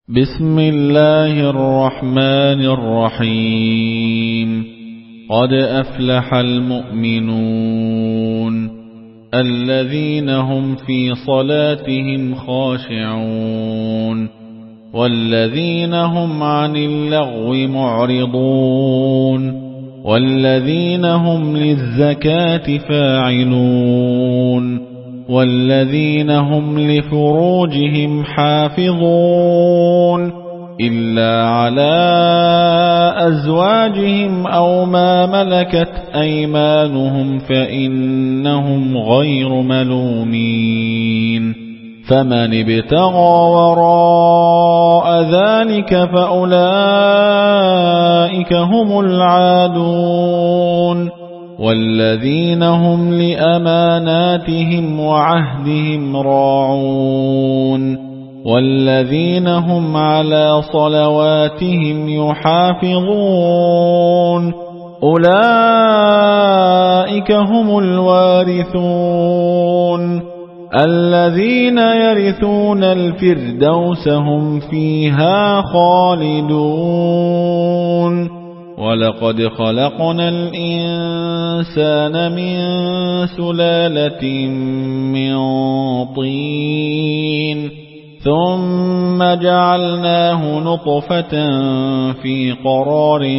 بسم الله الرحمن الرحيم. قد أفلح المؤمنون الذين هم في صلاتهم خاشعون والذين هم عن اللغو معرضون والذين هم للزكاة فاعلون والذين هم لفروجهم حافظون إلا على أزواجهم أو ما ملكت أيمانهم فإنهم غير ملومين. فمن ابتغى وراء ذلك فأولئك هم العادون والذين هم لأماناتهم وعهدهم راعون والذين هم على صلواتهم يحافظون أولئك هم الوارثون الذين يرثون الفردوس هم فيها خالدون. ولقد خلقنا الإنسان من سلالة من طين ثم جعلناه نطفة في قرار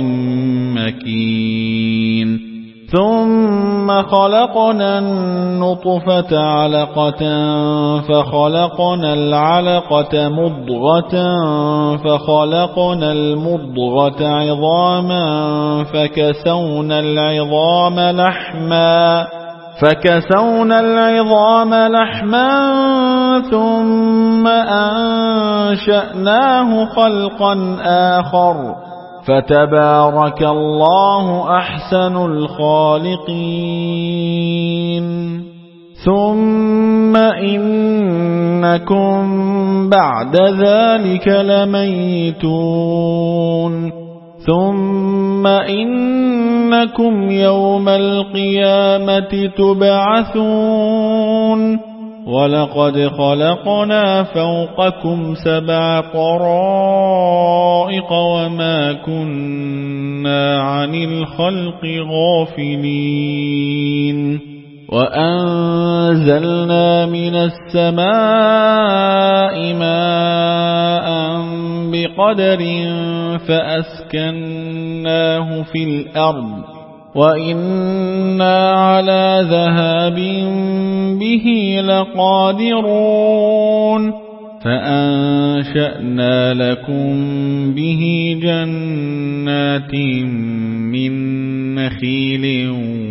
مكين ثم خلقنا النطفة علقة فخلقنا العلقة مضغة فخلقنا المضغة عظاما فكسونا العظام لحما ثم أنشأناه خلقا آخر فتبارك الله أحسن الخالقين. ثم إنكم بعد ذلك لميتون ثم إنكم يوم القيامة تبعثون. ولقد خلقنا فوقكم 7 طرائق وما كنا عن الخلق غافلين. وأنزلنا من السماء ماء بقدر فأسكناه في الأرض وإنا على ذهاب به لقادرون. فأنشأنا لكم به جنات من نخيل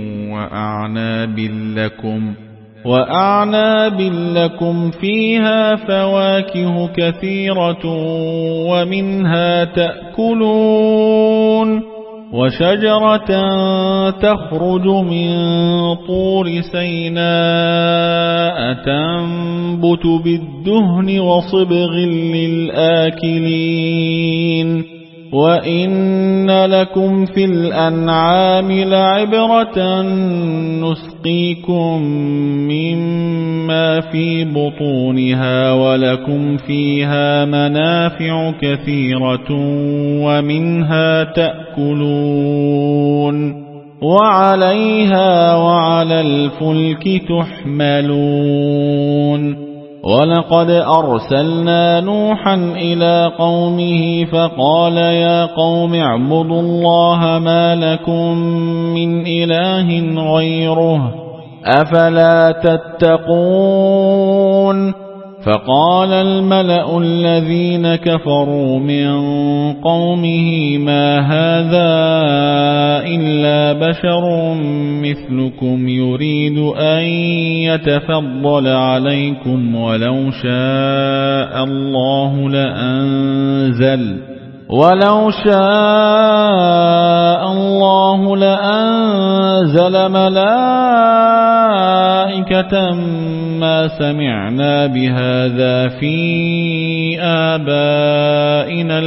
وأعناب لكم فيها فواكه كثيرة ومنها تأكلون وشجرة تخرج من طور سيناء تنبت بالدهن وصبغ للآكلين. وإن لكم في الأنعام لعبرة نسقيكم مما في بطونها ولكم فيها منافع كثيرة ومنها تأكلون وعليها وعلى الفلك تحملون. ولقد أرسلنا نوحا إلى قومه فقال يا قوم اعبدوا الله ما لكم من إله غيره أفلا تتقون. فقال الملأ الذين كفروا من قومه ما هذا إلا بشر مثلكم يريد أن يتفضل عليكم ولو شاء الله لأنزل ملائكة ما سمعنا بهذا في آبائنا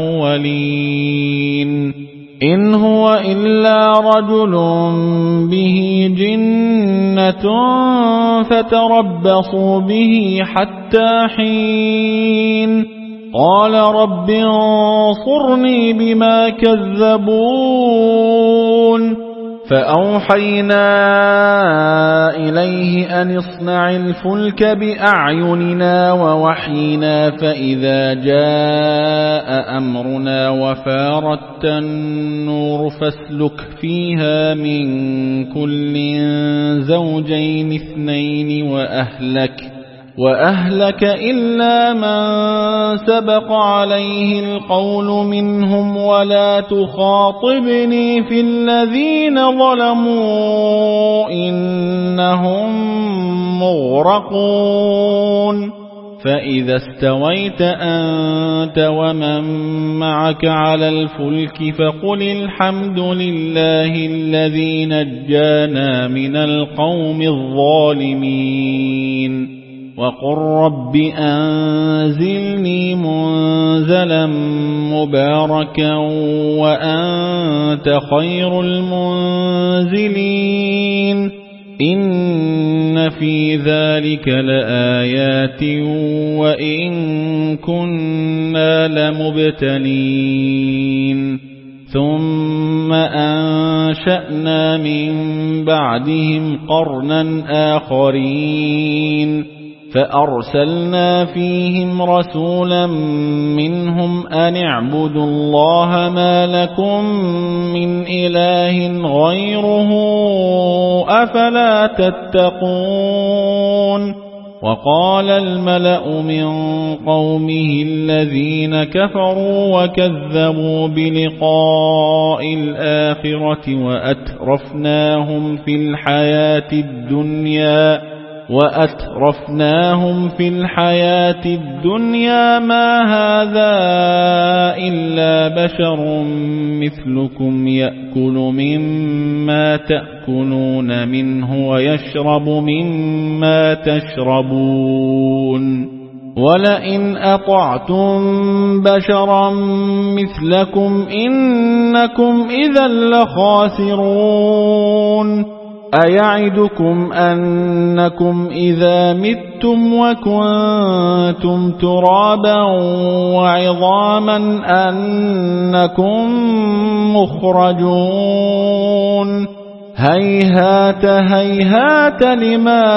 الأولين إن هو إلا رجل به جنة فتربصوا به حتى حين قال رب انصرني بما كذبون فأوحينا إليه أن اصنع الفلك بأعيننا ووحينا فإذا جاء أمرنا وفارت النور فاسلك فيها من كل زوجين اثنين وأهلك إلا من سبق عليه القول منهم ولا تخاطبني في الذين ظلموا إنهم مغرقون فإذا استويت أنت ومن معك على الفلك فقل الحمد لله الذي نجانا من القوم الظالمين وقل رب أنزلني منزلا مباركا وأنت خير المنزلين إن في ذلك لآيات وإن كنا لمبتلين ثم أنشأنا من بعدهم قرنا آخرين فأرسلنا فيهم رسولا منهم أن اعبدوا الله ما لكم من إله غيره أفلا تتقون وقال الملأ من قومه الذين كفروا وكذبوا بلقاء الآخرة وأترفناهم في الحياة الدنيا ما هذا إلا بشر مثلكم يأكل مما تأكلون منه ويشرب مما تشربون ولئن أطعتم بشرا مثلكم إنكم إذا لخاسرون أيعدكم أنكم إذا متم وكنتم ترابا وعظاما أنكم مخرجون هيهات هيهات لما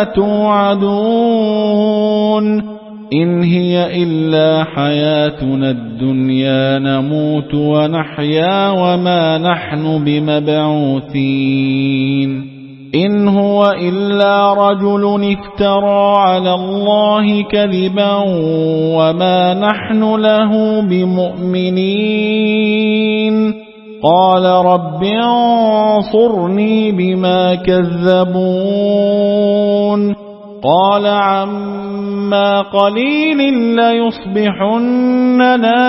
توعدون إن هي إلا حياتنا الدنيا نموت ونحيا وما نحن بمبعوثين إن هو إلا رجل افترى على الله كذبا وما نحن له بمؤمنين قال رب انصرني بما كذبون قال عما قليل ليصبحن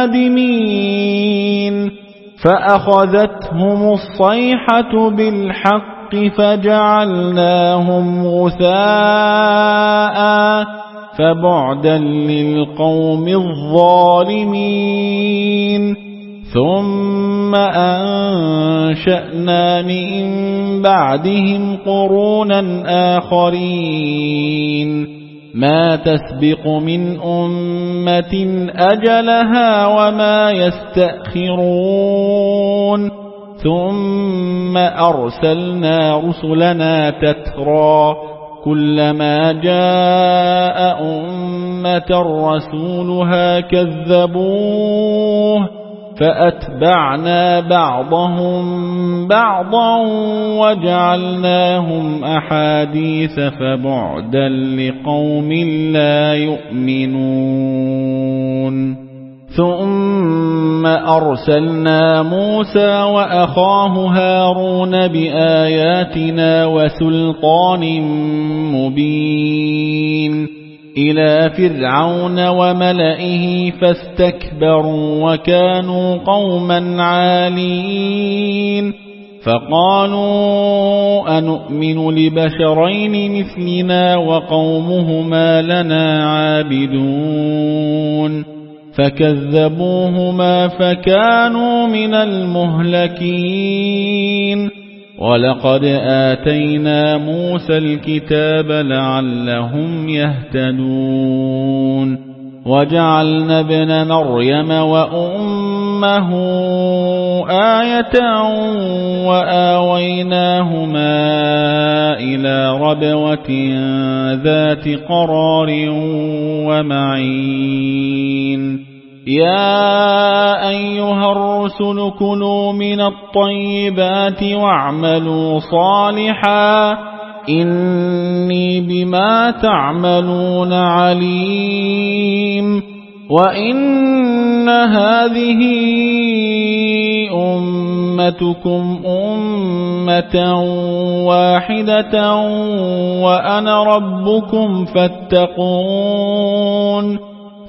نادمين فأخذتهم الصيحة بالحق فجعلناهم غثاء فبعدا للقوم الظالمين ثم أنشأنا من بعدهم قرونا آخرين ما تسبق من أمة أجلها وما يستأخرون ثم أرسلنا رسلنا تترى كلما جاء أمة رسولها كذبوه فأتبعنا بعضهم بعضا وجعلناهم أحاديث فبعدا لقوم لا يؤمنون ثم أرسلنا موسى وأخاه هارون بآياتنا وسلطان مبين إلى فرعون وملئه فاستكبروا وكانوا قوما عالين فقالوا أنؤمن لبشرين مثلنا وقومهما لنا عابدون فكذبوهما فكانوا من المهلكين ولقد آتينا موسى الكتاب لعلهم يهتدون وجعلنا ابن مريم وأمه آية وآويناهما إلى ربوة ذات قرار ومعين يا أيها الرسل كلوا من الطيبات واعملوا صالحا إني بما تعملون عليم وإن هذه أمتكم أمة واحدة وأنا ربكم فاتقون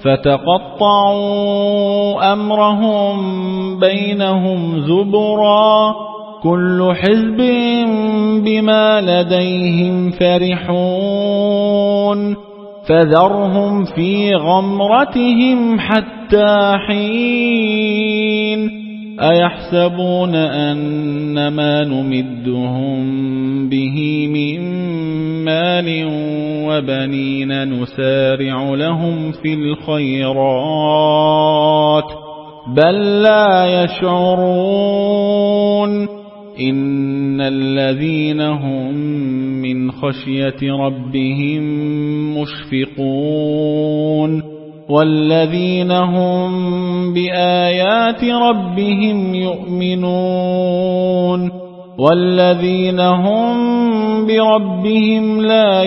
فتقطعوا أمرهم بينهم زبرا كل حزب بما لديهم فرحون فذرهم في غمرتهم حتى حين أيحسبون أن ما نمدهم به من مال وبنين نسارع لهم في الخيرات بل لا يشعرون إن الذين هم من خشية ربهم مشفقون والذين هم بآيات ربهم يؤمنون والذين هم بربهم لا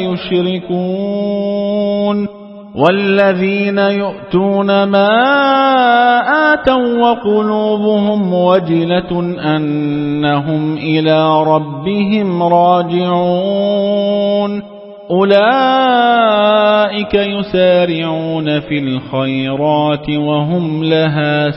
يشركون والذين يؤتون ما آتوا وقلوبهم وجلة أنهم إلى ربهم راجعون أولئك يسارعون في الخيرات وهم لها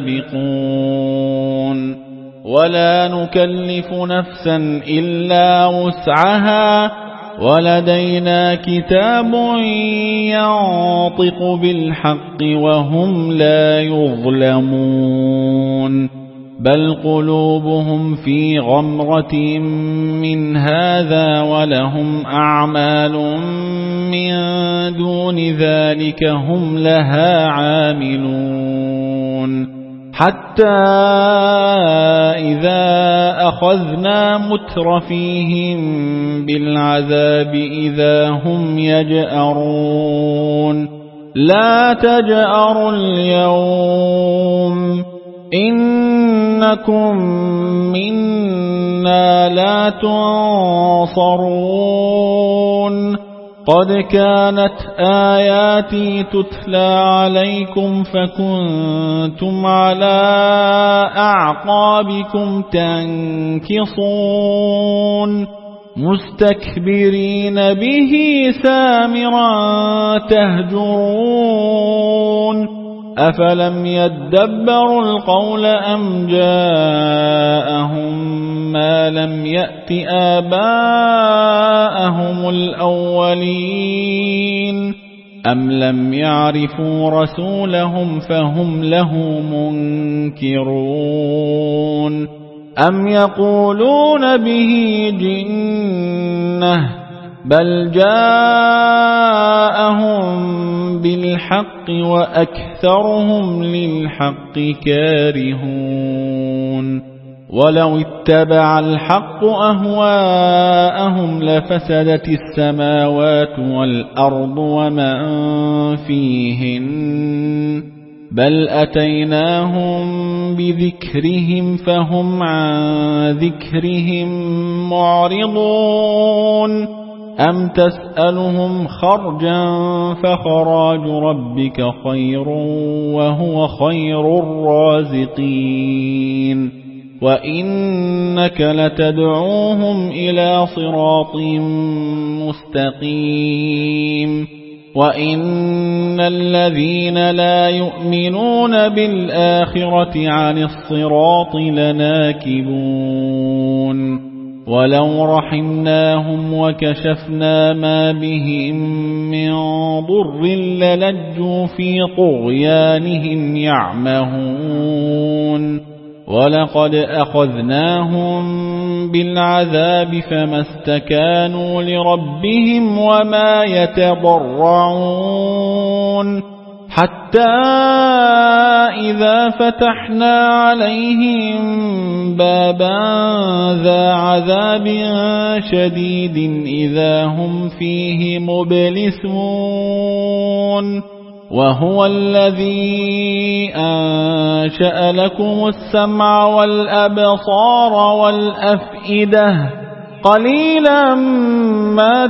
سابقون ولا نكلف نفسا إلا وسعها ولدينا كتاب ينطق بالحق وهم لا يظلمون بل قلوبهم في غمرة من هذا ولهم أعمال من دون ذلك هم لها عاملون حتى إذا أخذنا مترفيهم بالعذاب إذا هم يجأرون لا تجأروا اليوم إنكم منا لا تنصرون قد كانت آياتي تتلى عليكم فكنتم على أعقابكم تنكصون مستكبرين به سامرا تهجرون أفلم يدبروا القول أم جاءهم ما لم يأت آباءهم الأولين أم لم يعرفوا رسولهم فهم له منكرون أم يقولون به جنة بل جاءهم بالحق وأكثرهم للحق كارهون ولو اتبع الحق أهواءهم لفسدت السماوات والأرض ومن فيهن بل أتيناهم بذكرهم فهم عن ذكرهم معرضون أم تسألهم خرجا فخراج ربك خير وهو خير الرازقين وإنك لتدعوهم إلى صراط مستقيم وإن الذين لا يؤمنون بالآخرة عن الصراط لناكبون ولو رحمناهم وكشفنا ما بهم من ضر للجوا في طغيانهم يعمهون ولقد أخذناهم بالعذاب فما استكانوا لربهم وما يتضرعون حتى إذا فتحنا عليهم بابا ذا عذاب شديد إذا هم فيه مبلسون وهو الذي أنشأ لكم السمع والأبصار والأفئدة قليلا ما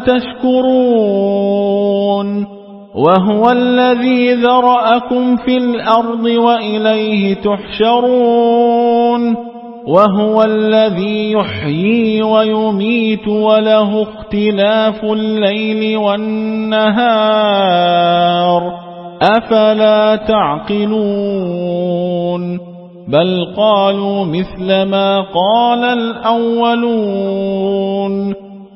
تشكرون وهو الذي ذرأكم في الأرض وإليه تحشرون وهو الذي يحيي ويميت وله اختلاف الليل والنهار أفلا تعقلون بل قالوا مثل ما قال الأولون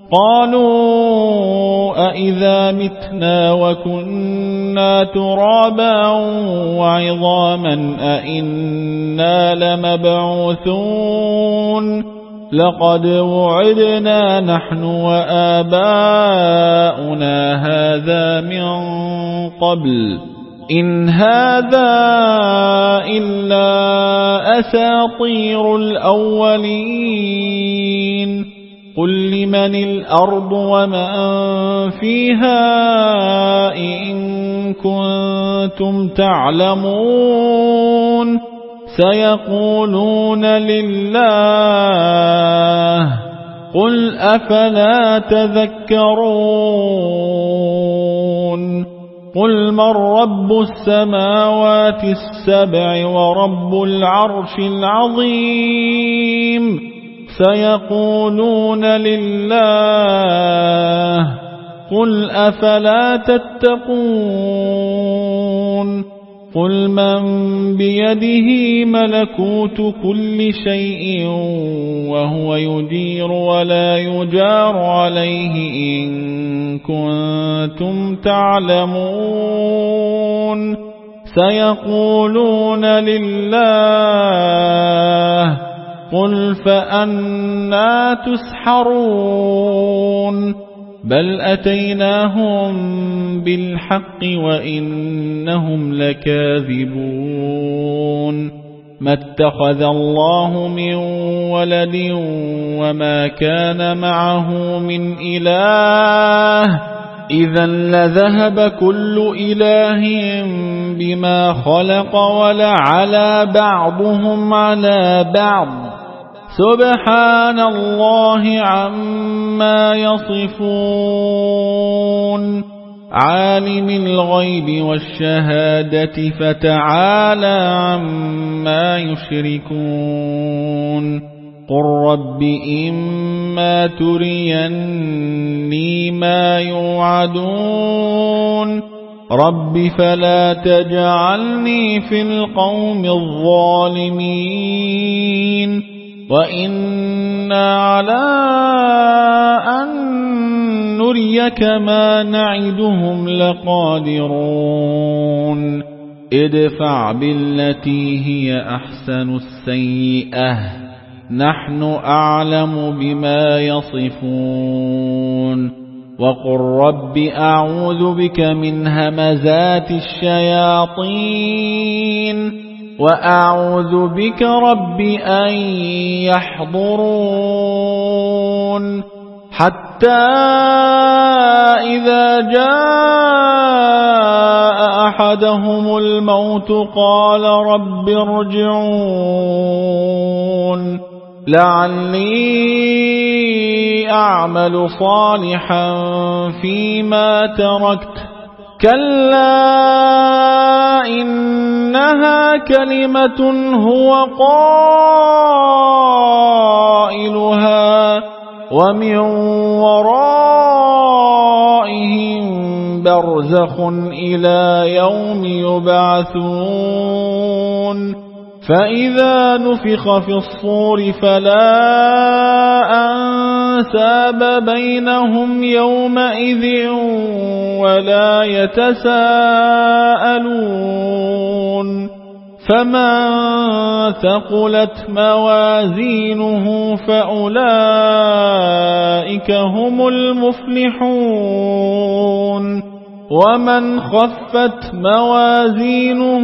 قالوا أئذا متنا وكنا ترابا وعظاما أئنا لمبعوثون لقد وعدنا نحن وآباؤنا هذا من قبل إن هذا إلا أساطير الأولين قل لمن الأرض ومن فيها إن كنتم تعلمون سيقولون لله قل أفلا تذكرون قل من رب السماوات السبع ورب العرش العظيم سيقولون لله قل أفلا تتقون قل من بيده ملكوت كل شيء وهو يجير ولا يجار عليه إن كنتم تعلمون سيقولون لله قل فأنى تسحرون بل أتيناهم بالحق وإنهم لكاذبون ما اتخذ الله من ولد وما كان معه من إله إذا لذهب كل إله بما خلق ولعلى بعضهم على بعض سبحان الله عما يصفون عالم الغيب والشهادة فتعالى عما يشركون قل رب إما تريني ما يوعدون رب فلا تجعلني في القوم الظالمين وإنا على أن نريك ما نعدهم لقادرون ادفع بالتي هي أحسن السيئة نحن أعلم بما يصفون وقل رب أعوذ بك من همزات الشياطين وأعوذ بك رب أن يحضرون حتى إذا جاء أحدهم الموت قال رب ارجعون لعلي أعمل صالحا فيما تركت كلا إنها كلمة هو قائلها ومن ورائهم برزخ إلى يوم يبعثون فإذا نفخ في الصور فلا أنساب بينهم يومئذ ولا يتساءلون فمن ثقلت موازينه فأولئك هم المفلحون ومن خفت موازينه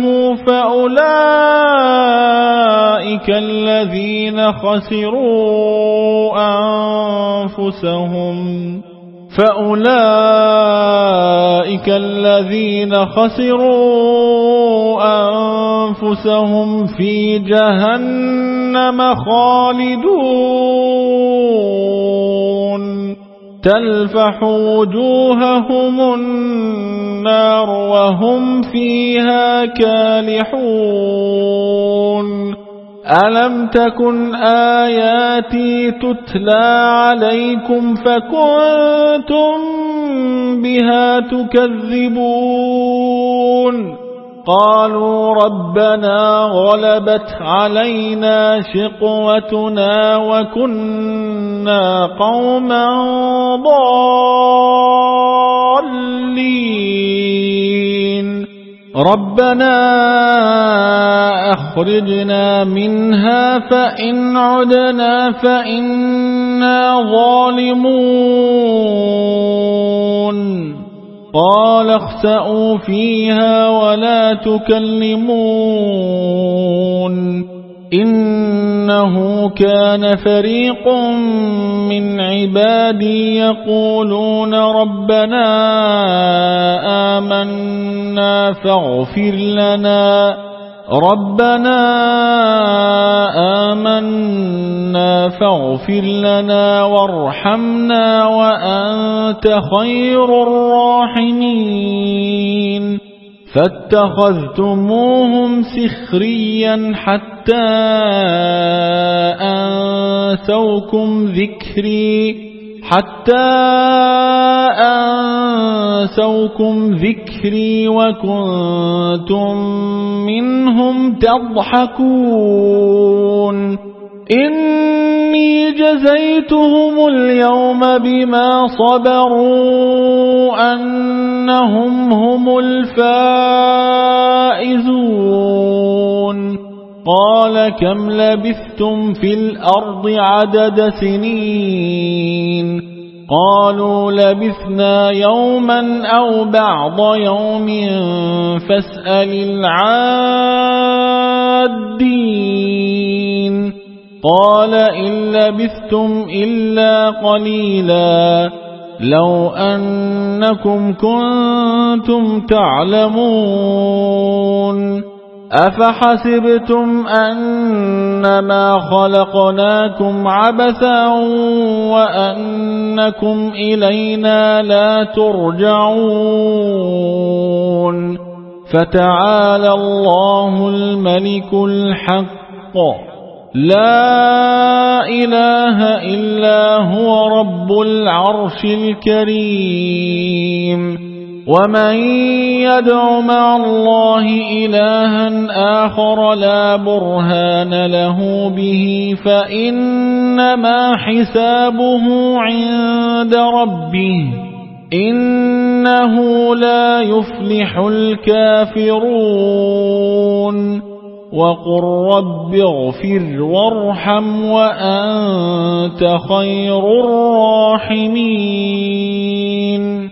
فأولئك الذين خسروا أنفسهم في جهنم خالدون تلفح وجوههم النار وهم فيها كالحون ألم تكن آياتي تتلى عليكم فكنتم بها تكذبون قالوا ربنا غلبت علينا شقوتنا وكنا قوما ضالين ربنا أخرجنا منها فإن عدنا فإنا ظالمون قال اخسئوا فيها ولا تكلمون إنه كان فريق من عبادي يقولون ربنا آمنا فاغفر لنا وارحمنا وأنت خير الراحمين فاتخذتموهم سخريا حتى أنسوكم ذكري وكنتم منهم تضحكون إني جزيتهم اليوم بما صبروا أنهم هم الفائزون قال كم لبثتم في الأرض عدد سنين قالوا لبثنا يوما أو بعض يوم فاسأل العادين قال إن لبثتم إلا قليلا لو أنكم كنتم تعلمون أفحسبتم أنما خلقناكم عبثا وأنكم إلينا لا ترجعون فتعالى الله الملك الحق لا إله إلا هو رب العرش الكريم ومن يدع مع الله إلها آخر لا برهان له به فإنما حسابه عند ربه إنه لا يفلح الكافرون وقل رب اغفر وارحم وأنت خير الراحمين